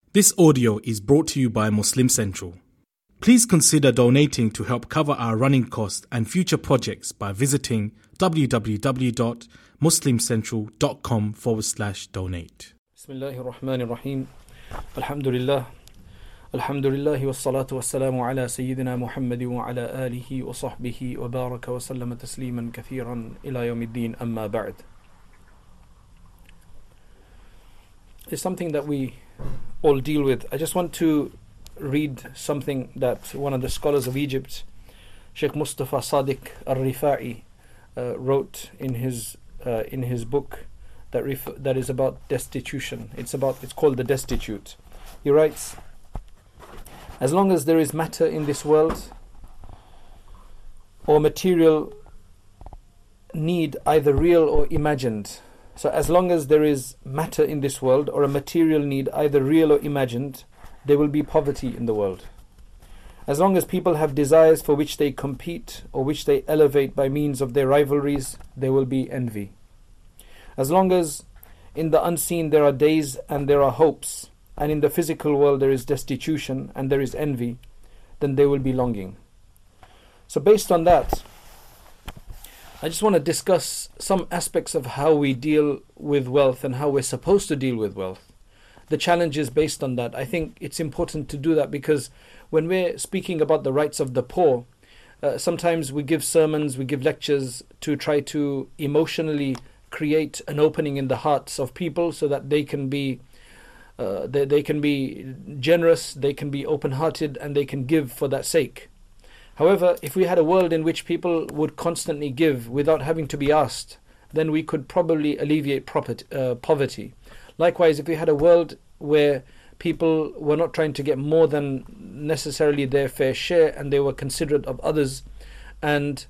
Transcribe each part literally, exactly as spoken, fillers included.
This audio is brought to you by Muslim Central. Please consider donating to help cover our running costs and future projects by visiting www.muslimcentral.com forward slash donate. Bismillahir Rahmanir Rahim. Alhamdulillah. Alhamdulillah wa salatu wa salamu ala Sayyidina Muhammadin wa ala alihi wa sahbihi wa baraka wa sallama tasliman kathiran ila yawmiddin amma ba'd. It's something that we all deal with. I just want to read something that one of the scholars of Egypt, Sheikh Mustafa Sadiq al-Rifa'i, uh, wrote in his uh, in his book that ref- that is about destitution. It's about it's called The Destitute. He writes, as long as there is matter in this world or material need, either real or imagined, so as long as there is matter in this world or a material need, either real or imagined, there will be poverty in the world. As long as people have desires for which they compete or which they elevate by means of their rivalries, there will be envy. As long as in the unseen there are days and there are hopes, and in the physical world there is destitution and there is envy, then there will be longing. So based on that, I just want to discuss some aspects of how we deal with wealth and how we're supposed to deal with wealth. The challenges based on that. I think it's important to do that because when we're speaking about the rights of the poor, uh, sometimes we give sermons, we give lectures to try to emotionally create an opening in the hearts of people so that they can be uh, they, they can be generous, they can be open-hearted, and they can give for that sake. However, if we had a world in which people would constantly give without having to be asked, then we could probably alleviate property, uh, poverty. Likewise, if we had a world where people were not trying to get more than necessarily their fair share and they were considerate of others and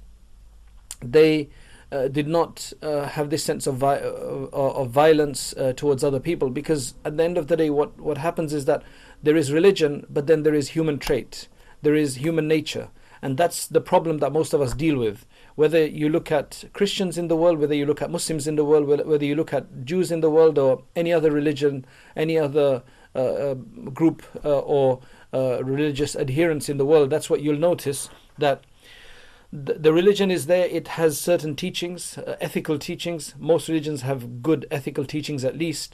they uh, did not uh, have this sense of, vi- uh, of violence uh, towards other people, because at the end of the day what, what happens is that there is religion, but then there is human trait, there is human nature. And that's the problem that most of us deal with. Whether you look at Christians in the world, whether you look at Muslims in the world, whether you look at Jews in the world or any other religion, any other uh, uh, group uh, or uh, religious adherents in the world, that's what you'll notice, that the, the religion is there, it has certain teachings, uh, ethical teachings. Most religions have good ethical teachings at least.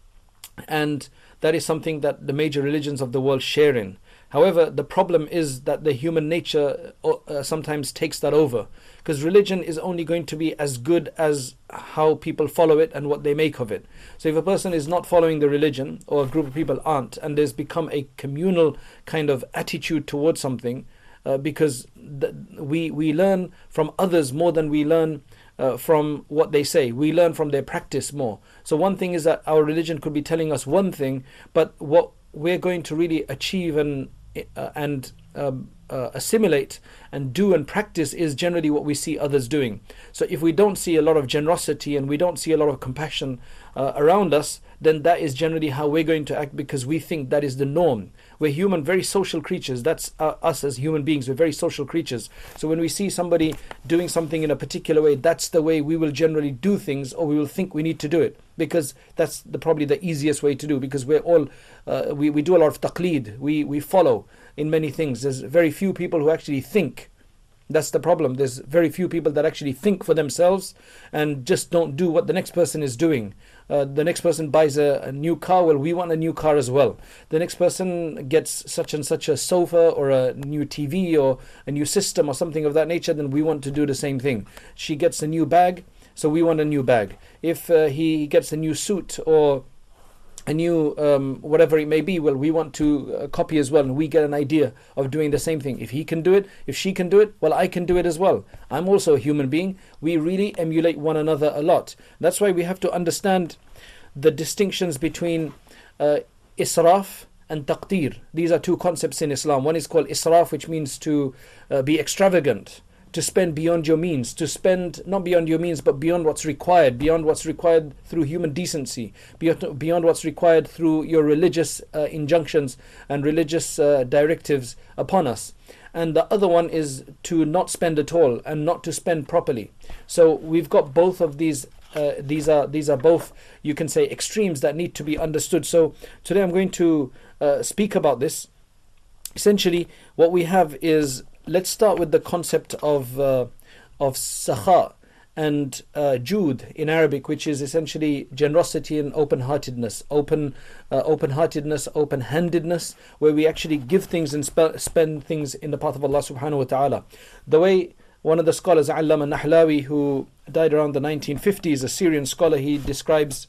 And that is something that the major religions of the world share in. However, the problem is that the human nature uh, sometimes takes that over, because religion is only going to be as good as how people follow it and what they make of it. So if a person is not following the religion, or a group of people aren't, and there's become a communal kind of attitude towards something, uh, because th- we we learn from others more than we learn Uh, from what they say. We learn from their practice more. So one thing is that our religion could be telling us one thing, but what we're going to really achieve and uh, and um, uh, assimilate and do and practice is generally what we see others doing. So if we don't see a lot of generosity and we don't see a lot of compassion uh, around us, then that is generally how we're going to act, because we think that is the norm. We're human, very social creatures. That's uh, us as human beings. We're very social creatures. So when we see somebody doing something in a particular way, that's the way we will generally do things, or we will think we need to do it, because that's the, probably the easiest way to do, because we're all, uh, we, we do a lot of taqleed. We, we follow in many things. There's very few people who actually think. That's the problem. There's very few people that actually think for themselves and just don't do what the next person is doing. Uh, the next person buys a, a new car, well, we want a new car as well. The next person gets such and such a sofa or a new T V or a new system or something of that nature, then we want to do the same thing. She gets a new bag, so we want a new bag. If uh, he gets a new suit or a new um, whatever it may be, well, we want to uh, copy as well, and we get an idea of doing the same thing. If he can do it, if she can do it, well, I can do it as well. I'm also a human being. We really emulate one another a lot. That's why we have to understand the distinctions between uh, israf and taqdir. These are two concepts in Islam. One is called israf, which means to uh, be extravagant, to spend beyond your means, to spend not beyond your means, but beyond what's required, beyond what's required through human decency, beyond, beyond what's required through your religious uh, injunctions and religious uh, directives upon us. And the other one is to not spend at all and not to spend properly. So we've got both of these. Uh, these are these are both, you can say, extremes that need to be understood. So today I'm going to uh, uh, speak about this, essentially what we have is, let's start with the concept of uh, of sakha and uh, jood in Arabic, which is essentially generosity and open-heartedness, open, uh, open-heartedness, open-handedness, where we actually give things and sp- spend things in the path of Allah subhanahu wa ta'ala. The way one of the scholars, Allama Nahlawi, who died around the nineteen fifties, a Syrian scholar, he describes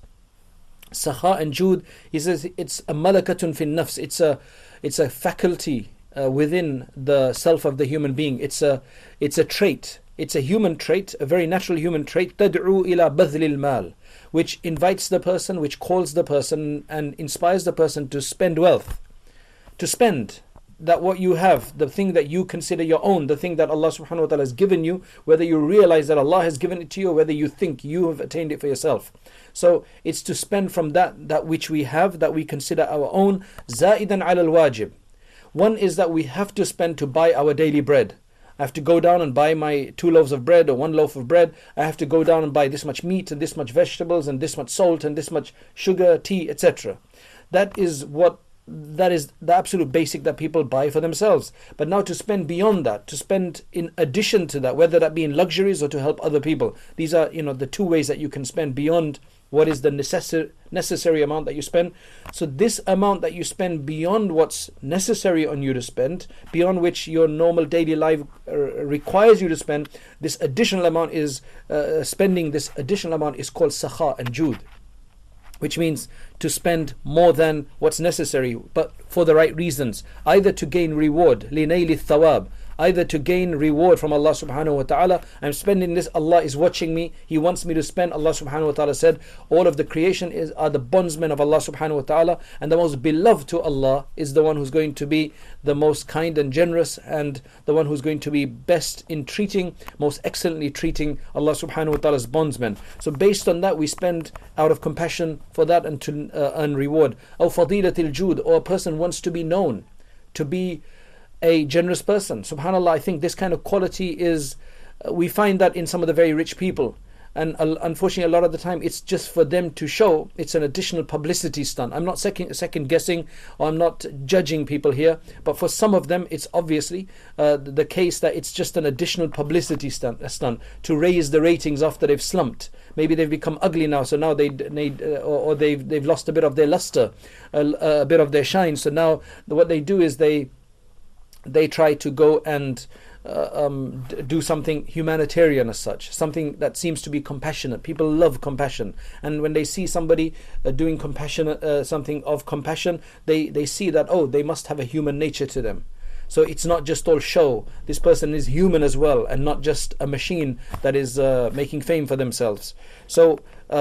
sakha and jood. He says it's a malakatun fin nafs. It's a, it's a faculty uh, within the self of the human being. It's a, it's a trait. It's a human trait, a very natural human trait, تَدْعُو إِلَى بَذْلِ الْمَالِ, which invites the person, which calls the person and inspires the person to spend wealth. To spend that what you have, the thing that you consider your own, the thing that Allah subhanahu wa ta'ala has given you, whether you realize that Allah has given it to you or whether you think you have attained it for yourself. So it's to spend from that, that which we have, that we consider our own, زَائِدًا عَلَى الْوَاجِبِ. One is that we have to spend to buy our daily bread. I have to go down and buy my two loaves of bread or one loaf of bread. I have to go down and buy this much meat and this much vegetables and this much salt and this much sugar, tea, et cetera. That is what that is the absolute basic that people buy for themselves. But now to spend beyond that, to spend in addition to that, whether that be in luxuries or to help other people. These are, you know, the two ways that you can spend beyond what is the necessary necessary amount that you spend. So this amount that you spend beyond what's necessary on you to spend, beyond which your normal daily life uh, requires you to spend, this additional amount is uh, spending. This additional amount is called sakha and jood, which means to spend more than what's necessary, but for the right reasons, either to gain reward, لِنَيْلِ الثَّوَابِ, either to gain reward from Allah subhanahu wa ta'ala. I'm spending this, Allah is watching me, He wants me to spend. Allah subhanahu wa ta'ala said, all of the creation is are the bondsmen of Allah subhanahu wa ta'ala, and the most beloved to Allah is the one who's going to be the most kind and generous, and the one who's going to be best in treating, most excellently treating Allah subhanahu wa ta'ala's bondsmen. So based on that, we spend out of compassion for that and to uh, earn reward. أو فضيلة الجود, or a person wants to be known to be a generous person. SubhanAllah, I think this kind of quality is, uh, we find that in some of the very rich people. And uh, unfortunately, a lot of the time, it's just for them to show. It's an additional publicity stunt. I'm not second, second guessing, or I'm not judging people here. But for some of them, it's obviously uh, the case that it's just an additional publicity stunt, a stunt to raise the ratings after they've slumped. Maybe they've become ugly now, so now they need, uh, or, or they've they've lost a bit of their luster, a, a bit of their shine. So now what they do is they they try to go and uh, um, d- do something humanitarian as such, something that seems to be compassionate. People love compassion, and when they see somebody uh, doing compassionate, uh, something of compassion, they, they see that, oh, they must have a human nature to them. So it's not just all show. This person is human as well, and not just a machine that is uh, making fame for themselves. So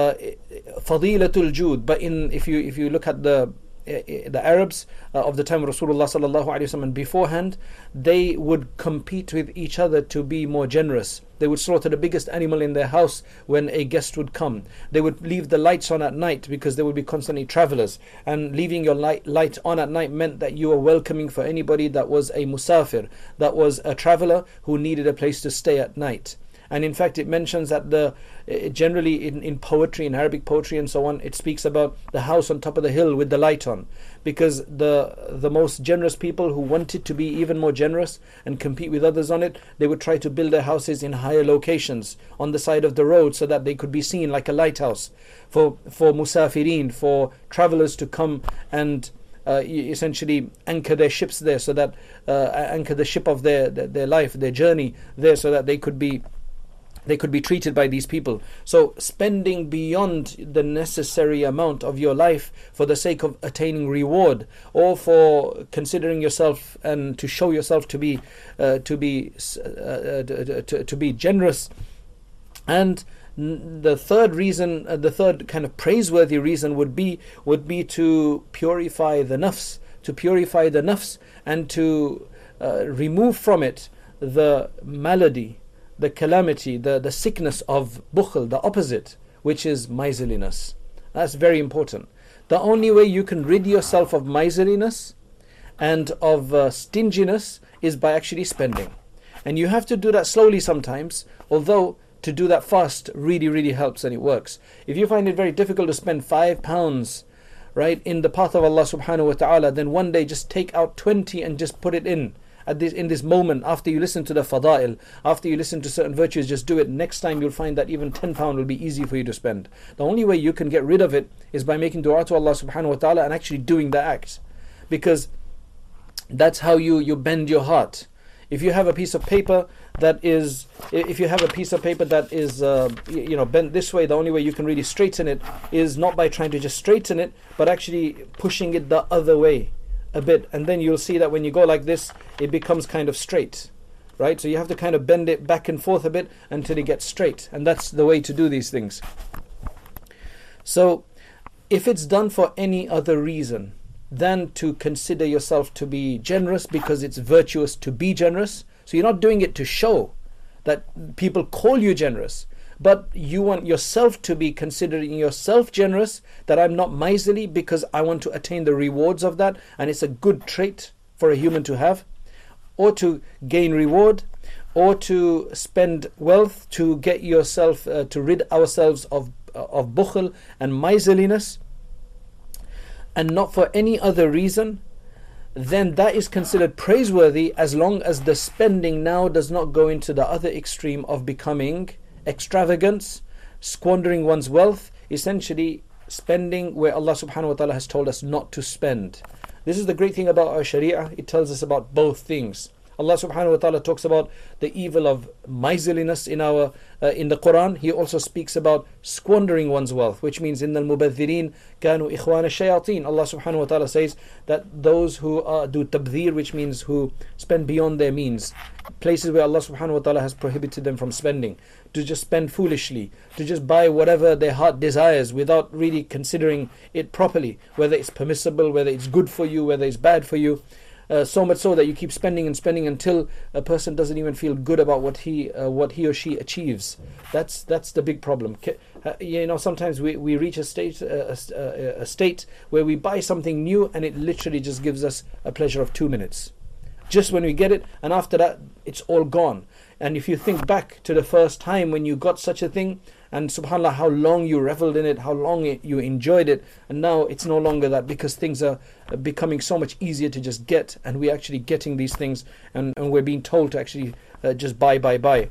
fadilatul jood. But in if you if you look at the the Arabs uh, of the time of Rasulullah sallallahu alaihi wasallam and beforehand, they would compete with each other to be more generous. They would slaughter the biggest animal in their house when a guest would come. They would leave the lights on at night because there would be constantly travelers, and leaving your light, light on at night meant that you were welcoming for anybody that was a musafir, that was a traveler who needed a place to stay at night. And in fact, it mentions that the uh, generally in, in poetry, in Arabic poetry and so on, it speaks about the house on top of the hill with the light on, because the the most generous people who wanted to be even more generous and compete with others on it, they would try to build their houses in higher locations on the side of the road so that they could be seen like a lighthouse for for musafirin, for travelers to come and Uh, essentially anchor their ships there, so that uh, anchor the ship of their, their their life, their journey there, so that they could be they could be treated by these people. So spending beyond the necessary amount of your life for the sake of attaining reward, or for considering yourself and to show yourself to be uh, to be uh, to, to be generous. And the third reason, uh, the third kind of praiseworthy reason would be would be to purify the nafs, to purify the nafs, and to uh, remove from it the malady, the calamity, the, the sickness of bukhl, the opposite, which is miserliness. That's very important. The only way you can rid yourself of miserliness and of uh, stinginess is by actually spending. And you have to do that slowly sometimes, although to do that fast really, really helps and it works. If you find it very difficult to spend five pounds right, in the path of Allah subhanahu wa ta'ala, then one day just take out twenty and just put it in. At this, in this moment, after you listen to the fada'il, after you listen to certain virtues, just do it. Next time you'll find that even ten pounds will be easy for you to spend. The only way you can get rid of it is by making dua to Allah subhanahu wa ta'ala and actually doing the act. Because that's how you, you bend your heart. If you have a piece of paper that is, if you have a piece of paper that is, uh, you know, bent this way, the only way you can really straighten it is not by trying to just straighten it, but actually pushing it the other way a bit, and then you'll see that when you go like this, it becomes kind of straight, right? So you have to kind of bend it back and forth a bit until it gets straight, and that's the way to do these things. So if it's done for any other reason than to consider yourself to be generous because it's virtuous to be generous, so you're not doing it to show that people call you generous, but you want yourself to be considering yourself generous, that I'm not miserly because I want to attain the rewards of that, and it's a good trait for a human to have, or to gain reward, or to spend wealth to get yourself, uh, to rid ourselves of, uh, of bukhl and miserliness, and not for any other reason, then that is considered praiseworthy as long as the spending now does not go into the other extreme of becoming extravagance, squandering one's wealth, essentially spending where Allah subhanahu wa ta'ala has told us not to spend. This is the great thing about our sharia. It tells us about both things. Allah subhanahu wa ta'ala talks about the evil of miserliness in our uh, in the Quran. He also speaks about squandering one's wealth, which means in al-mubadhirin kanu ikhwana shayateen. Allah subhanahu wa ta'ala says that those who uh, do tabdhir, which means who spend beyond their means, places where Allah subhanahu wa ta'ala has prohibited them from spending, to just spend foolishly, to just buy whatever their heart desires without really considering it properly, whether it's permissible, whether it's good for you, whether it's bad for you. Uh, so much so that you keep spending and spending until a person doesn't even feel good about what he uh, what he or she achieves. That's that's the big problem. Uh, you know, sometimes we, we reach a state uh, a, a state where we buy something new and it literally just gives us a pleasure of two minutes, just when we get it, and after that it's all gone. And if you think back to the first time when you got such a thing, and subhanAllah, how long you reveled in it, how long it, you enjoyed it, and now it's no longer that, because things are becoming so much easier to just get, and we're actually getting these things, and, and we're being told to actually uh, just buy, buy, buy.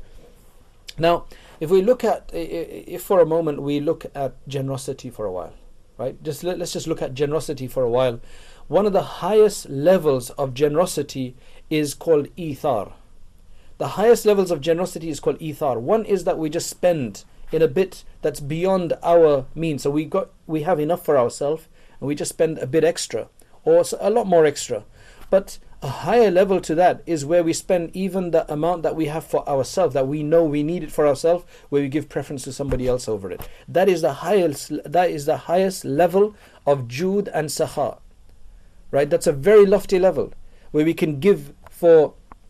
Now, if we look at, if for a moment we look at generosity for a while, right? Just let, let's just look at generosity for a while. One of the highest levels of generosity is called ithar. The highest levels of generosity is called ithar. One is that we just spend in a bit that's beyond our means. So we got we have enough for ourselves and we just spend a bit extra, or a lot more extra. But a higher level to that is where we spend even the amount that we have for ourselves, that we know we need it for ourselves, where we give preference to somebody else over it. That is the highest that is the highest level of jood and sakha. Right? That's a very lofty level where we can give for,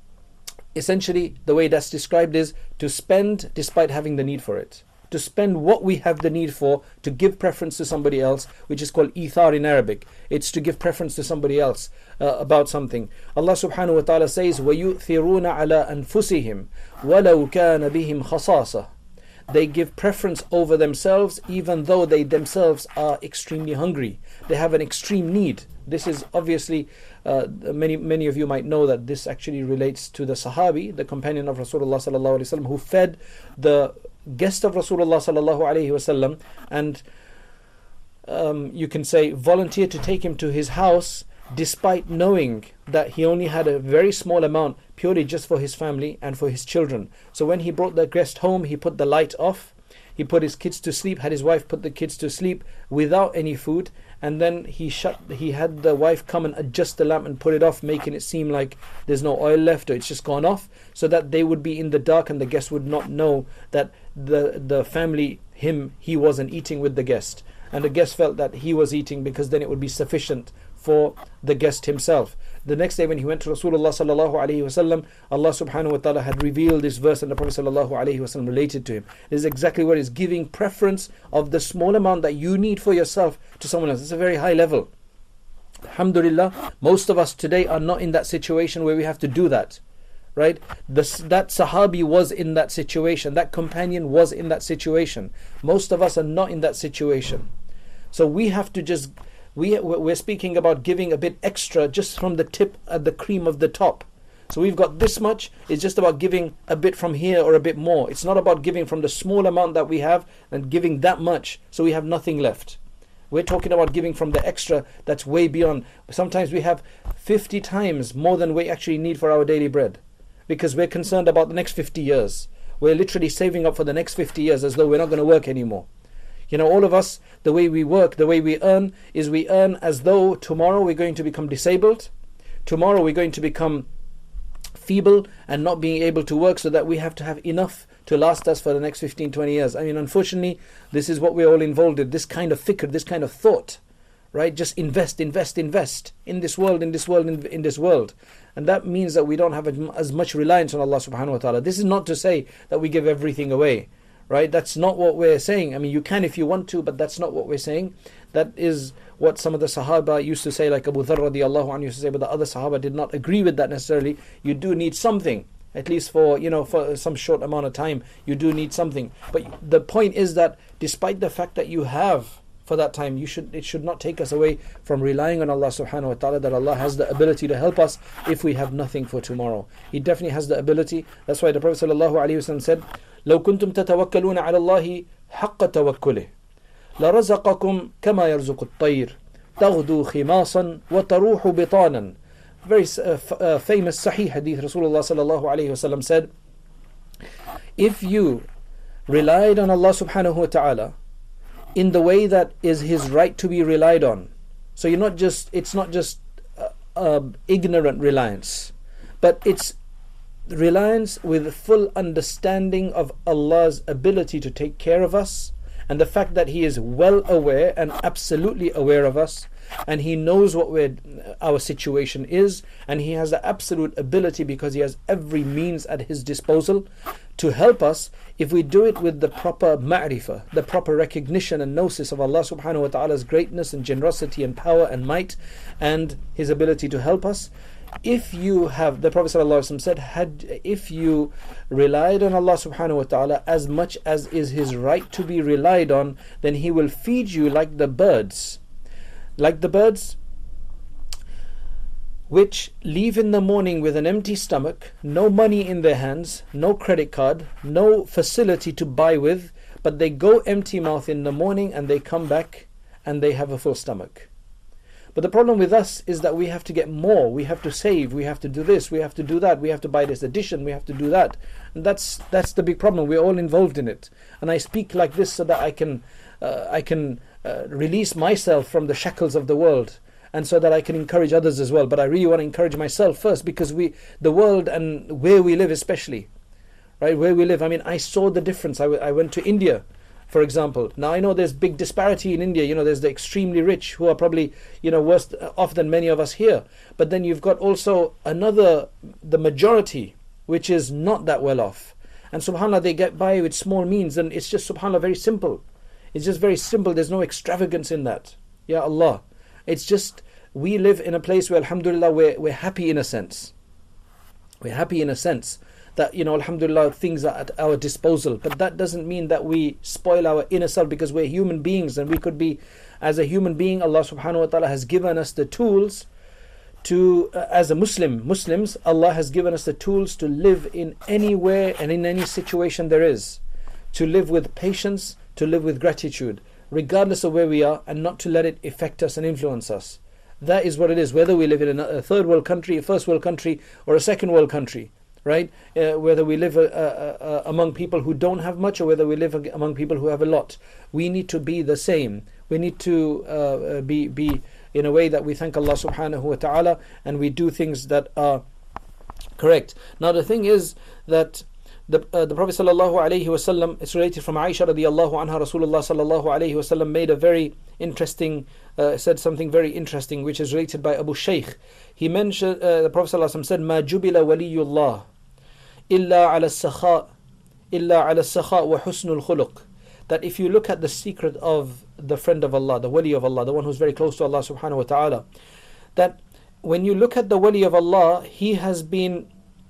essentially the way that's described is to spend despite having the need for it. To spend what we have the need for, to give preference to somebody else, which is called ithar in Arabic. It's to give preference to somebody else uh, about something. Allah subhanahu wa ta'ala says, وَيُؤْثِرُونَ عَلَىٰ أَنفُسِهِمْ وَلَوْ كَانَ بِهِمْ خَصَاصَةٌ. They give preference over themselves even though they themselves are extremely hungry. They have an extreme need. This is obviously, uh, many many of you might know that this actually relates to the Sahabi, the companion of Rasulullah sallallahu alaihi wasallam, who fed the guest of Rasulullah sallallahu alaihi wasallam, and um, you can say volunteered to take him to his house despite knowing that he only had a very small amount purely just for his family and for his children. So when he brought the guest home, he put the light off, he put his kids to sleep, had his wife put the kids to sleep without any food, and then he shut he had the wife come and adjust the lamp and put it off, making it seem like there's no oil left or it's just gone off, so that they would be in the dark and the guest would not know that the the family, him, he wasn't eating with the guest, and the guest felt that he was eating, because then it would be sufficient for the guest himself. The next day when he went to Rasulullah sallallahu alaihi wasallam, Allah subhanahu wa ta'ala had revealed this verse, and the Prophet sallallahu alaihi wasallam related to him. This is exactly what is giving preference of the small amount that you need for yourself to someone else. It's a very high level. Alhamdulillah, most of us today are not in that situation where we have to do that. Right? This, that Sahabi was in that situation. That companion was in that situation. Most of us are not in that situation. So we have to just We, we're speaking about giving a bit extra just from the tip at the cream of the top. So we've got this much. It's just about giving a bit from here or a bit more. It's not about giving from the small amount that we have and giving that much so we have nothing left. We're talking about giving from the extra that's way beyond. Sometimes we have fifty times more than we actually need for our daily bread, because we're concerned about the next fifty years. We're literally saving up for the next fifty years as though we're not going to work anymore. You know, all of us, the way we work, the way we earn, is we earn as though tomorrow we're going to become disabled. Tomorrow we're going to become feeble and not being able to work, so that we have to have enough to last us for the next fifteen, twenty years. I mean, unfortunately, this is what we're all involved in, this kind of fikr, this kind of thought, right? Just invest, invest, invest in this world, in this world, in, in this world. And that means that we don't have as much reliance on Allah subhanahu wa ta'ala. This is not to say that we give everything away, right? That's not what we're saying. I mean, you can if you want to, but that's not what we're saying. That is what some of the Sahaba used to say, like Abu Dharr radiallahu anhu used to say, but the other Sahaba did not agree with that necessarily. You do need something, at least for, you know, for some short amount of time, you do need something. But the point is that despite the fact that you have for that time, you should it should not take us away from relying on Allah subhanahu wa ta'ala, that Allah has the ability to help us if we have nothing for tomorrow. He definitely has the ability. That's why the Prophet sallallahu alaihi wasallam said, لو كنتم تتوكلون على الله حق توكله لرزقكم كما يرزق الطير تغدو خماصا وتروح بطانا. Very uh, f- uh, famous Sahih hadith. Rasulullah sallallahu alaihi wasallam said, if you relied on Allah subhanahu wa ta'ala in the way that is His right to be relied on, so you're not just it's not just uh, uh, ignorant reliance, but it's reliance with full understanding of Allah's ability to take care of us, and the fact that He is well aware and absolutely aware of us, and He knows what we're, our situation is, and He has the absolute ability, because He has every means at His disposal to help us if we do it with the proper ma'rifah, the proper recognition and gnosis of Allah subhanahu wa ta'ala's greatness and generosity and power and might and His ability to help us. If you have, the Prophet ﷺ said, had if you relied on Allah subhanahu wa ta'ala as much as is His right to be relied on, then He will feed you like the birds. Like the birds which leave in the morning with an empty stomach, no money in their hands, no credit card, no facility to buy with, but they go empty mouth in the morning and they come back and they have a full stomach. But the problem with us is that we have to get more, we have to save, we have to do this, we have to do that, we have to buy this edition, we have to do that. And that's that's the big problem. We're all involved in it. And I speak like this so that I can uh, I can uh, release myself from the shackles of the world, and so that I can encourage others as well. But I really want to encourage myself first, because we the world and where we live especially, right, where we live. I mean, I saw the difference. I, w- I went to India, for example. Now I know there's big disparity in India. You know, there's the extremely rich who are probably, you know, worse off than many of us here. But then you've got also another, the majority, which is not that well off. And subhanAllah, they get by with small means, and it's just subhanAllah very simple. It's just very simple. There's no extravagance in that. Ya Allah. It's just, we live in a place where alhamdulillah we're, we're happy in a sense. We're happy in a sense. That, you know, alhamdulillah, things are at our disposal. But that doesn't mean that we spoil our inner self, because we're human beings, and we could be, as a human being, Allah subhanahu wa ta'ala has given us the tools to, uh, as a Muslim, Muslims, Allah has given us the tools to live in anywhere and in any situation there is. To live with patience, to live with gratitude, regardless of where we are, and not to let it affect us and influence us. That is what it is, whether we live in a third world country, a first world country, or a second world country. Right? Uh, whether we live uh, uh, uh, among people who don't have much, or whether we live among people who have a lot, we need to be the same. We need to uh, be be in a way that we thank Allah subhanahu wa ta'ala, and we do things that are correct. Now the thing is that the uh, the Prophet sallallahu alaihi wasallam, it's related from Aisha radiallahu anha, Rasulullah sallallahu alaihi wasallam made a very interesting, uh, said something very interesting, which is related by Abu Shaykh. He mentioned, uh, the Prophet sallallahu alaihi wasallam said, "Ma jubila waliyullah illa ala sakha illa ala sakha wa husnul khuluq." That if you look at the secret of the friend of Allah, the wali of Allah, the one who's very close to Allah subhanahu wa ta'ala, that when you look at the wali of Allah, he has been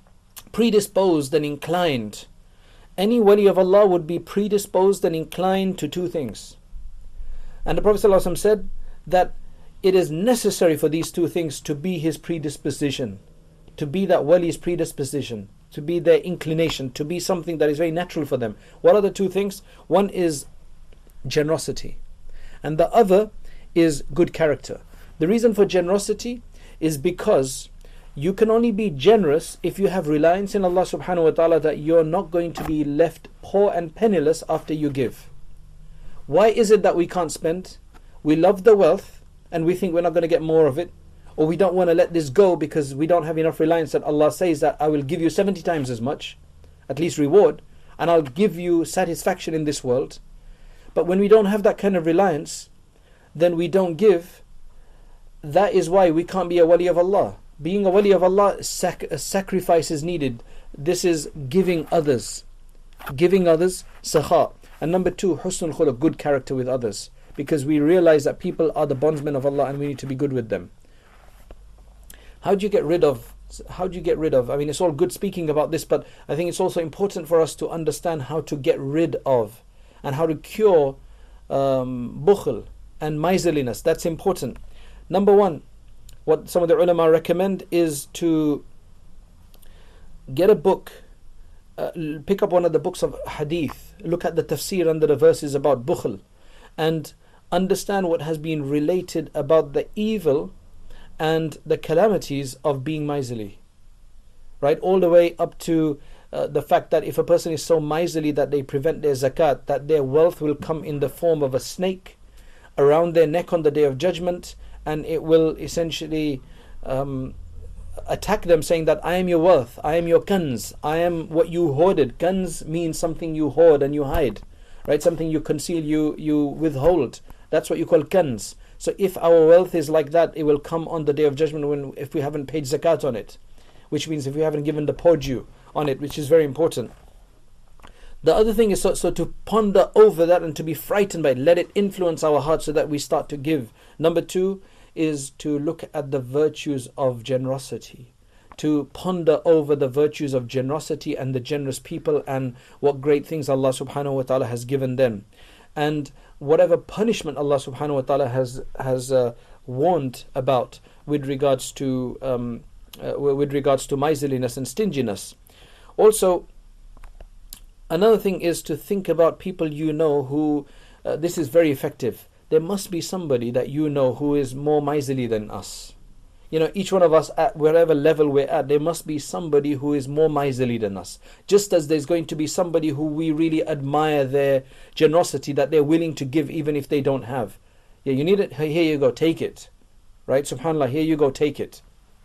predisposed and inclined. Any wali of Allah would be predisposed and inclined to two things. And the Prophet ﷺ said that it is necessary for these two things to be his predisposition, to be that wali's predisposition, to be their inclination, to be something that is very natural for them. What are the two things? One is generosity, and the other is good character. The reason for generosity is because you can only be generous if you have reliance in Allah subhanahu wa ta'ala that you're not going to be left poor and penniless after you give. Why is it that we can't spend? We love the wealth and we think we're not going to get more of it, or we don't want to let this go because we don't have enough reliance that Allah says that I will give you seventy times as much, at least reward, and I'll give you satisfaction in this world. But when we don't have that kind of reliance, then we don't give. That is why we can't be a wali of Allah. Being a wali of Allah, sac- a sacrifice is needed. This is giving others. Giving others, sakha. And number two, husnul khuluq, good character with others. Because we realize that people are the bondsmen of Allah and we need to be good with them. How do you get rid of, how do you get rid of, I mean it's all good speaking about this, but I think it's also important for us to understand how to get rid of and how to cure um, bukhl and miserliness. That's important. Number one, what some of the ulama recommend is to get a book, uh, pick up one of the books of hadith, look at the tafsir under the verses about bukhl, and understand what has been related about the evil and the calamities of being miserly. Right? All the way up to uh, the fact that if a person is so miserly that they prevent their zakat, that their wealth will come in the form of a snake around their neck on the Day of Judgment, and it will essentially um, attack them, saying that I am your wealth, I am your kanz, I am what you hoarded. Kanz means something you hoard and you hide, right? Something you conceal, you you withhold. That's what you call kanz. So if our wealth is like that, it will come on the Day of Judgment when if we haven't paid zakat on it, which means if we haven't given the poor due on it, which is very important. The other thing is so, so to ponder over that and to be frightened by it, let it influence our hearts so that we start to give. Number two is to look at the virtues of generosity, to ponder over the virtues of generosity and the generous people and what great things Allah subhanahu wa ta'ala has given them, and whatever punishment Allah subhanahu wa ta'ala has has uh, warned about with regards to um, uh, with regards to miserliness and stinginess. Also, another thing is to think about people you know who uh, this is very effective. There must be somebody that you know who is more miserly than us. You know, each one of us at wherever level we're at, there must be somebody who is more miserly than us. Just as there's going to be somebody who we really admire their generosity, that they're willing to give even if they don't have. Yeah, you need it, here you go, take it. Right? SubhanAllah, here you go, take it.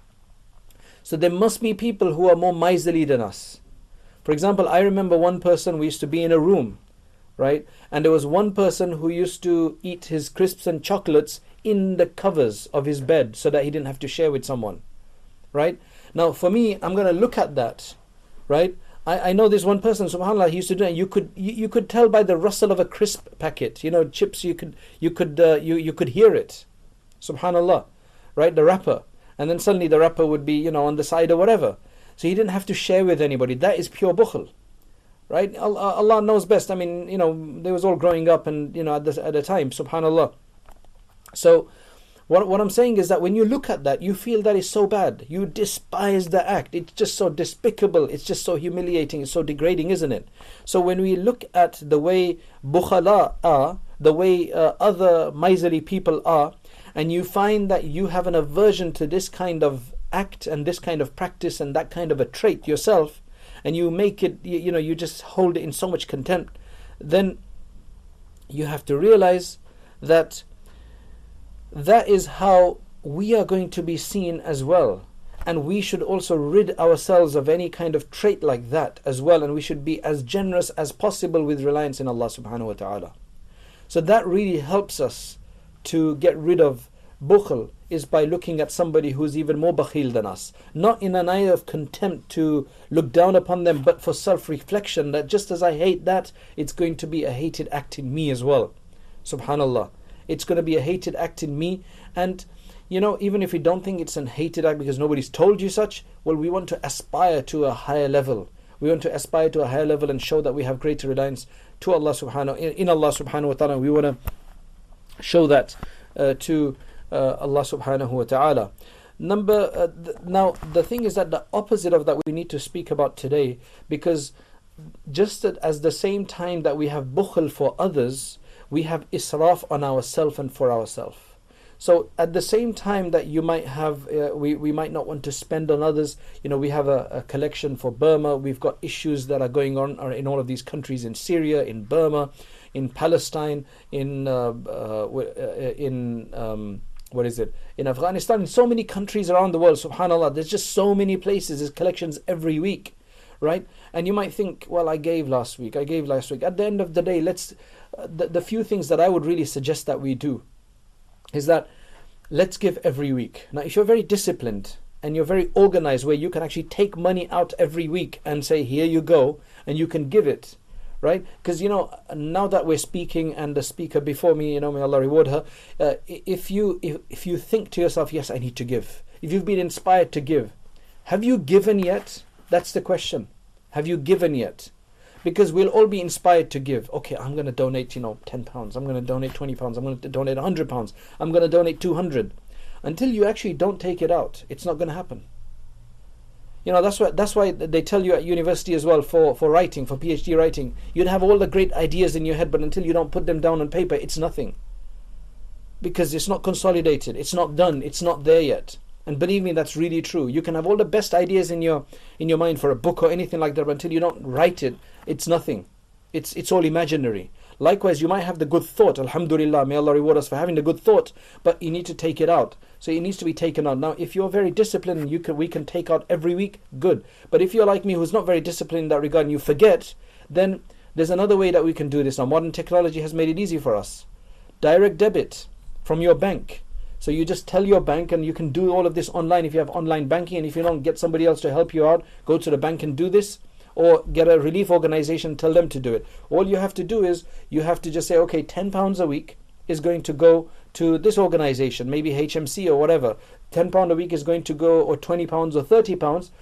So there must be people who are more miserly than us. For example, I remember one person, we used to be in a room, right? And there was one person who used to eat his crisps and chocolates in the covers of his bed so that he didn't have to share with someone, right? Now, for me, I'm going to look at that, right? I, I know this one person, subhanAllah, he used to do it. You could you, you could tell by the rustle of a crisp packet, you know, chips. You could you could uh, you you could hear it, subhanAllah, right? The wrapper, and then suddenly the wrapper would be, you know, on the side or whatever. So he didn't have to share with anybody. That is pure bukhl. Right? Allah, Allah knows best. I mean, you know, they was all growing up and, you know, at the, at the time, subhanAllah. So, what, what I'm saying is that when you look at that, you feel that is so bad. You despise the act. It's just so despicable. It's just so humiliating. It's so degrading, isn't it? So when we look at the way bukhala are, the way uh, other miserly people are, and you find that you have an aversion to this kind of act and this kind of practice and that kind of a trait yourself, and you make it, you, you know, you just hold it in so much contempt, then you have to realize that that is how we are going to be seen as well. And we should also rid ourselves of any kind of trait like that as well. And we should be as generous as possible with reliance in Allah subhanahu wa ta'ala. So that really helps us to get rid of bukhl, is by looking at somebody who's even more bakhil than us. Not in an eye of contempt to look down upon them, but for self-reflection, that just as I hate that, it's going to be a hated act in me as well. Subhanallah. It's going to be a hated act in me. And, you know, even if we don't think it's an hated act because nobody's told you such, well, we want to aspire to a higher level. We want to aspire to a higher level and show that we have greater reliance to Allah subhanahu, in Allah subhanahu wa ta'ala. We want to show that uh, to uh, Allah subhanahu wa ta'ala. Number uh, th- now the thing is that the opposite of that we need to speak about today, because just that as the same time that we have bukhl for others, we have israf on ourselves and for ourselves. So at the same time that you might have, uh, we, we might not want to spend on others, you know, we have a, a collection for Burma, we've got issues that are going on in all of these countries, in Syria, in Burma, in Palestine, in, uh, uh, in um, what is it, in Afghanistan, in so many countries around the world, subhanAllah, there's just so many places, there's collections every week, right? And you might think, well, I gave last week, I gave last week. At the end of the day, let's, uh, the, the few things that I would really suggest that we do is that let's give every week. Now, if you're very disciplined and you're very organized, where you can actually take money out every week and say, here you go, and you can give it, right? Because, you know, now that we're speaking, and the speaker before me, you know, may Allah reward her, uh, if you if, if you think to yourself, yes, I need to give, if you've been inspired to give, have you given yet? That's the question. Have you given yet? Because we'll all be inspired to give. Okay, I'm going to donate, you know, ten pounds. I'm going to donate twenty pounds. I'm going to donate one hundred pounds. I'm going to donate two hundred. Until you actually don't take it out, it's not going to happen. You know, that's why, that's why they tell you at university as well, for, for writing, for PhD writing, you'd have all the great ideas in your head, but until you don't put them down on paper, it's nothing. Because it's not consolidated. It's not done. It's not there yet. And believe me, that's really true. You can have all the best ideas in your in your mind for a book or anything like that, but until you don't write it, it's nothing. It's it's all imaginary. Likewise, you might have the good thought. Alhamdulillah, may Allah reward us for having the good thought, but you need to take it out. So it needs to be taken out. Now, if you're very disciplined, you can we can take out every week, good. But if you're like me, who's not very disciplined in that regard, and you forget, then there's another way that we can do this. Now, modern technology has made it easy for us. Direct debit from your bank. So you just tell your bank, and you can do all of this online if you have online banking, and if you don't, get somebody else to help you out, go to the bank and do this, or get a relief organization, tell them to do it. All you have to do is, you have to just say, okay, ten pounds a week is going to go to this organization, maybe H M C or whatever. ten pounds a week is going to go, or twenty pounds or thirty pounds.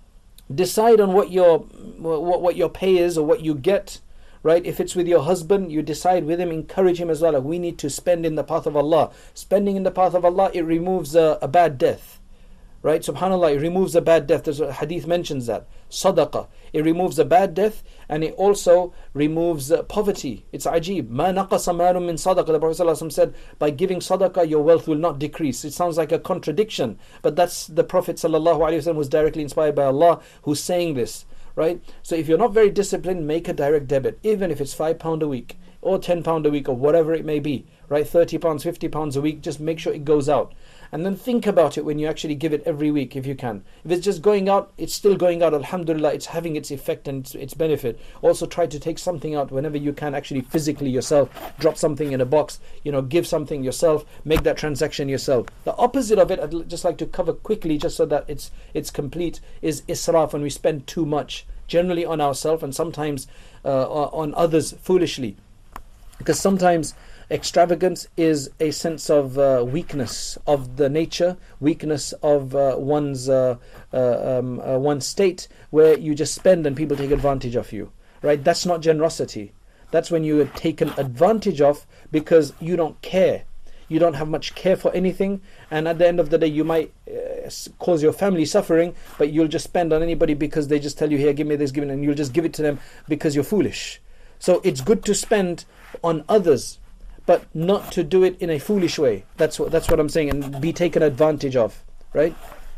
Decide on what your, what, what your pay is, or what you get. Right? If it's with your husband, you decide with him, encourage him as well. Like, we need to spend in the path of Allah. Spending in the path of Allah, it removes a, a bad death. Right? SubhanAllah, it removes a bad death. There's a hadith mentions that. Sadaqah. It removes a bad death, and it also removes uh, poverty. It's ajib. Ma naqasa malun min sadaqah. The Prophet ﷺ said, by giving sadaqah, your wealth will not decrease. It sounds like a contradiction, but that's the Prophet ﷺ was directly inspired by Allah who's saying this. Right? So if you're not very disciplined, make a direct debit, even if it's five pounds a week, or ten pounds a week, or whatever it may be. Right? thirty pounds, fifty pounds a week, just make sure it goes out. And then think about it when you actually give it every week, if you can. If it's just going out, it's still going out, alhamdulillah, it's having its effect and its, its benefit. Also try to take something out whenever you can, actually physically yourself. Drop something in a box, you know, give something yourself, make that transaction yourself. The opposite of it, I'd just like to cover quickly, just so that it's it's complete, is israf, when we spend too much, generally on ourselves, and sometimes uh, on others foolishly. Because sometimes extravagance is a sense of uh, weakness of the nature, weakness of uh, one's uh, uh, um, uh, one's state, where you just spend and people take advantage of you. Right? That's not generosity. That's when you are taken advantage of because you don't care. You don't have much care for anything, and at the end of the day, you might uh, cause your family suffering, but you'll just spend on anybody because they just tell you, here, give me this, give me, and you'll just give it to them because you're foolish. So it's good to spend on others, but not to do it in a foolish way. That's what that's what I'm saying, and be taken advantage of, right?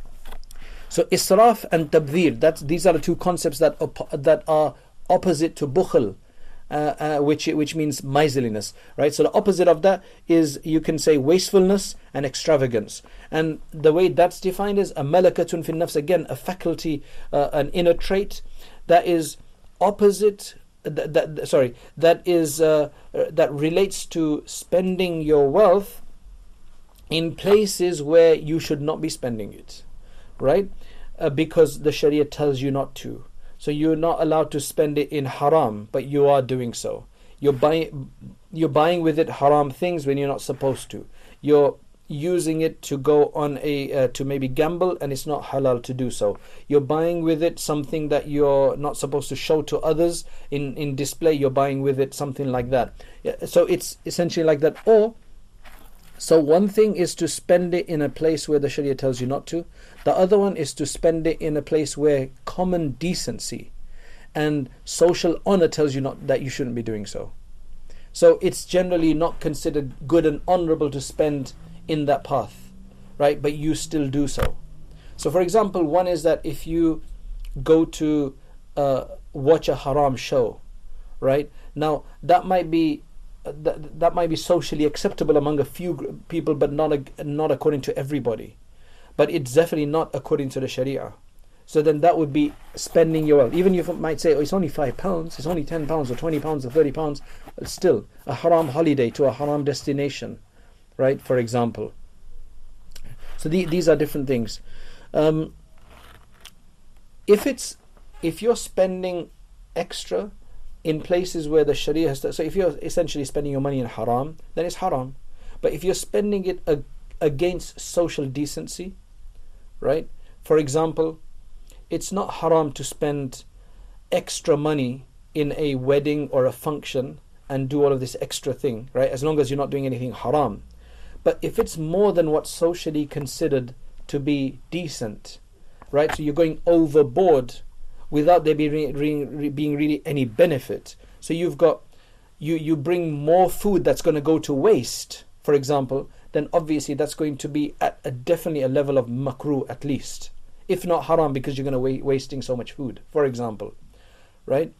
So israf and tabdhir, that's these are the two concepts that op- that are opposite to bukhl. Uh, uh, which which means miserliness, right? So the opposite of that is, you can say, wastefulness and extravagance. And the way that's defined is a malakatun fin nafs, again, a faculty, uh, an inner trait that is opposite. That, that sorry, that is uh, that relates to spending your wealth in places where you should not be spending it, right? Uh, because the Sharia tells you not to. So you're not allowed to spend it in haram, but you are doing so. You're buying, you're buying with it haram things when you're not supposed to. You're using it to go on a uh, to maybe gamble, and it's not halal to do so. You're buying with it something that you're not supposed to show to others in in display. You're buying with it something like that. Yeah, so it's essentially like that. Or So one thing is to spend it in a place where the Sharia tells you not to. The other one is to spend it in a place where common decency and social honor tells you not that you shouldn't be doing so. So it's generally not considered good and honorable to spend in that path, right? But you still do so. So for example, one is that if you go to uh, watch a haram show, right? Now that might be uh, that, that might be socially acceptable among a few gr- people, but not a, not according to everybody. But it's definitely not according to the Sharia. So then that would be spending your wealth. Even if you might say, oh, it's only five pounds, it's only ten pounds or twenty pounds or thirty pounds, it's still a haram holiday to a haram destination, right? For example. So the, these are different things. Um, if it's if you're spending extra in places where the Sharia has to, so if you're essentially spending your money in haram, then it's haram. But if you're spending it ag- against social decency, right? For example, it's not haram to spend extra money in a wedding or a function and do all of this extra thing, right? As long as you're not doing anything haram. But if it's more than what's socially considered to be decent, right? So you're going overboard without there being, re- re- being really any benefit. So you've got, you, you bring more food that's going to go to waste, for example, then obviously that's going to be at a, definitely a level of makruh at least. If not haram, because you're going to be wasting so much food, for example, right?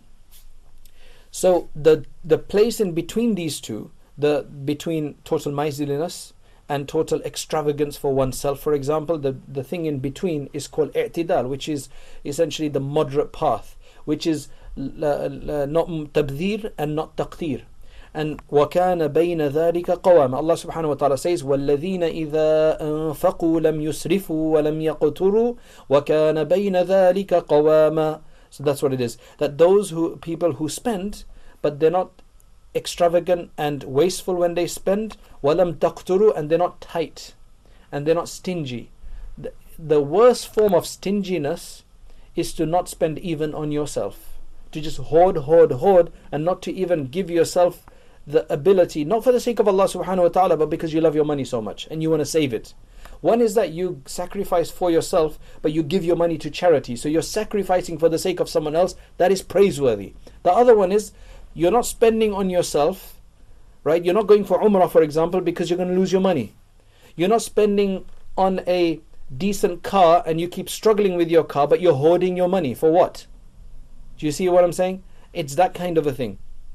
So the the place in between these two, the between total miserliness and total extravagance for oneself, for example, the, the thing in between is called i'tidal, which is essentially the moderate path, which is uh, not tabdhir and not taqtir. And وَكَانَ بَيْنَ ذَلِكَ قَوَامًا. Allah subhanahu wa ta'ala says, وَالَّذِينَ إِذَا أَنفَقُوا لَمْ يُسْرِفُوا وَلَمْ يَقْتُرُوا وَكَانَ بَيْنَ ذَلِكَ قَوَامًا. So that's what it is. That those who people who spend, but they're not extravagant and wasteful when they spend, وَلَمْ تَقْتُرُوا, and they're not tight, and they're not stingy. The, the worst form of stinginess is to not spend even on yourself. To just hoard, hoard, hoard, and not to even give yourself the ability, not for the sake of Allah subhanahu wa ta'ala, but because you love your money so much and you want to save it. One is that you sacrifice for yourself, but you give your money to charity. So you're sacrificing for the sake of someone else. That is praiseworthy. The other one is you're not spending on yourself, right? You're not going for Umrah, for example, because you're going to lose your money. You're not spending on a decent car and you keep struggling with your car, but you're hoarding your money. For what? Do you see what I'm saying? It's that kind of a thing.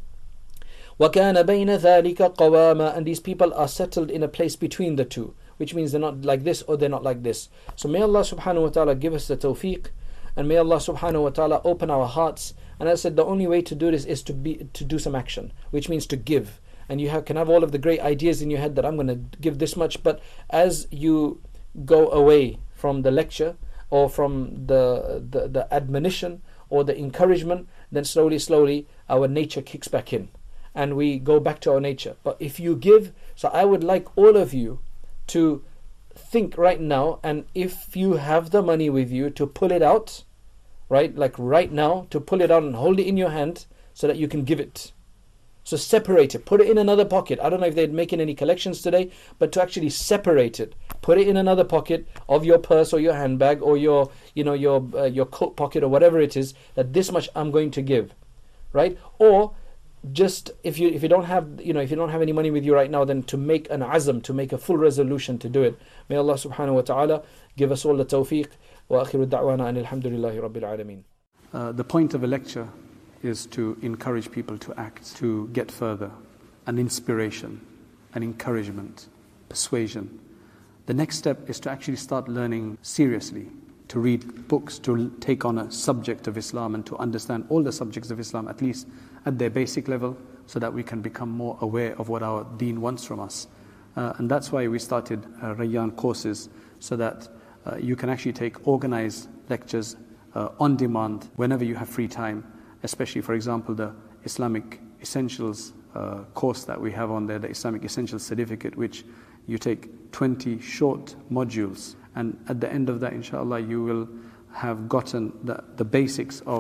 وَكَانَ بَيْنَ ذَلِكَ قَوَامًا. And these people are settled in a place between the two, which means they're not like this or they're not like this. So may Allah subhanahu wa ta'ala give us the tawfiq, and may Allah subhanahu wa ta'ala open our hearts. And as I said, the only way to do this is to be to do some action, which means to give. And you have, can have all of the great ideas in your head that I'm going to give this much, but as you go away from the lecture or from the the, the admonition or the encouragement, then slowly, slowly our nature kicks back in and we go back to our nature. But if you give, so I would like all of you to think right now, and if you have the money with you, to pull it out, right? Like right now, to pull it out and hold it in your hand so that you can give it. So separate it, put it in another pocket. I don't know if they're making any collections today, but to actually separate it, put it in another pocket of your purse or your handbag or your, you know, your uh, your coat pocket or whatever it is, that this much I'm going to give, right? Or just if you if you don't have you know if you don't have any money with you right now, then to make an azm, to make a full resolution to do it. May Allah subhanahu wa ta'ala give us all the tawfiq. Wa akhiru da'wana and alhamdulillahi rabbil alameen. Uh, the point of a lecture is to encourage people to act, to get further, an inspiration, an encouragement, persuasion. The next step is to actually start learning seriously, to read books, to take on a subject of Islam and to understand all the subjects of Islam, at least at their basic level, so that we can become more aware of what our deen wants from us. Uh, and that's why we started uh, Rayyan courses, so that uh, you can actually take organized lectures uh, on demand whenever you have free time, especially, for example, the Islamic Essentials uh, course that we have on there, the Islamic Essentials Certificate, which you take twenty short modules, and at the end of that, inshallah, you will have gotten the, the basics of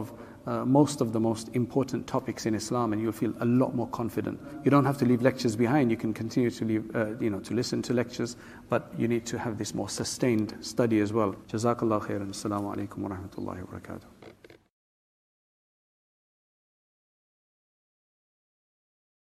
uh, most of the most important topics in Islam, and you'll feel a lot more confident. You don't have to leave lectures behind. You can continue to leave, uh, you know, to listen to lectures, but you need to have this more sustained study as well. Jazakallah khairan. Assalamu alaikum wa rahmatullahi wa barakatuh.